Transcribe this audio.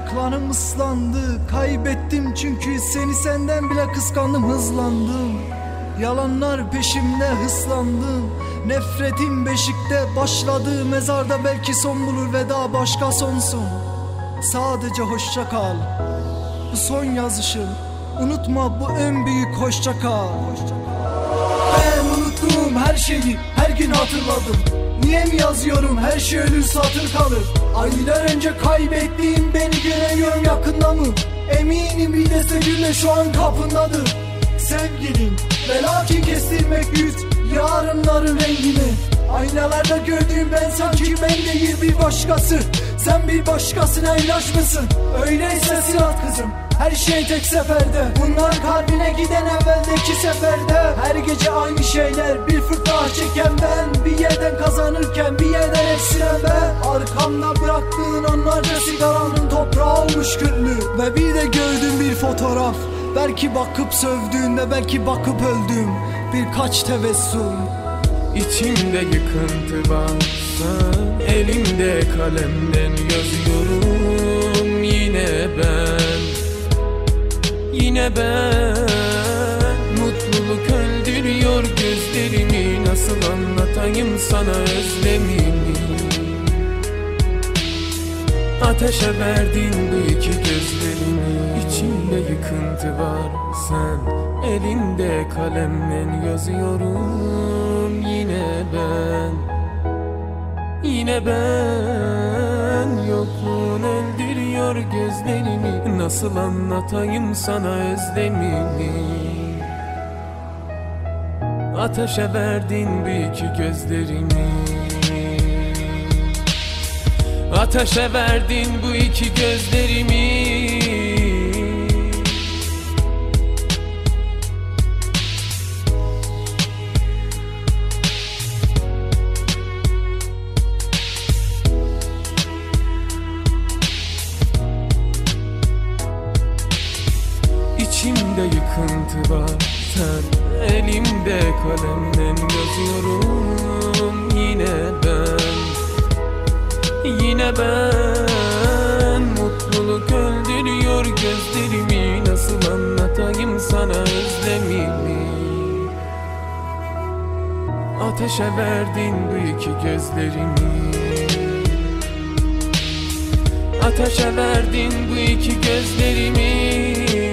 Ayaklarım ıslandı, kaybettim çünkü seni senden bile kıskandım, hızlandım. Yalanlar peşimde hıslandım. Nefretim beşikte başladı, mezarda belki son bulur veda, başka sonsun. Sadece hoşça kal, bu son yazışım. Unutma, bu en büyük hoşça kal. Ben unuttum her şeyi, her gün hatırladım. Niye mi yazıyorum, her şey ölür satır kalır. Aylar önce kaybettiğim beni göremiyorum, yakında mı? Eminim bir deste gülme şu an kapındadır. Sevgilim ve lakin kestirmek güç yarınların rengini. Aynalarda gördüğüm ben sanki ben değil bir başkası. Sen bir başkasına ilaç mısın? Öyleyse silah kızım, her şey tek seferde. Bunlar kalbine giden evveldeki seferde. Her gece aynı şeyler, bir fırtına çeken ben. Bir yerden kazanırken bir yerden eksilen ben. Arkamda bıraktığın onlarca sigaranın toprağı olmuş küllü. Ve bir de gördüm bir fotoğraf, belki bakıp sövdüğünde, belki bakıp öldüm. Birkaç tebessüm. İçimde yıkıntı varsa elimde kalemden yazıyorum. Yine ben mutluluk öldürüyor gözlerimi. Nasıl anlatayım sana özlemimi? Ateşe verdin bu iki gözlerimi. İçimde yıkıntı var, sen elinde kalemle yazıyorum. Yine ben yokluğun öldürüyor gözlerimi. Nasıl anlatayım sana özlemimi? Ateşe verdin bu iki gözlerimi. Ateşe verdin bu iki gözlerimi. İçimde yıkıntı var, sen elimde kalemle yazıyorum. Yine ben mutluluk öldürüyor gözlerimi. Nasıl anlatayım sana özlemimi? Ateşe verdin bu iki gözlerimi. Ateşe verdin bu iki gözlerimi.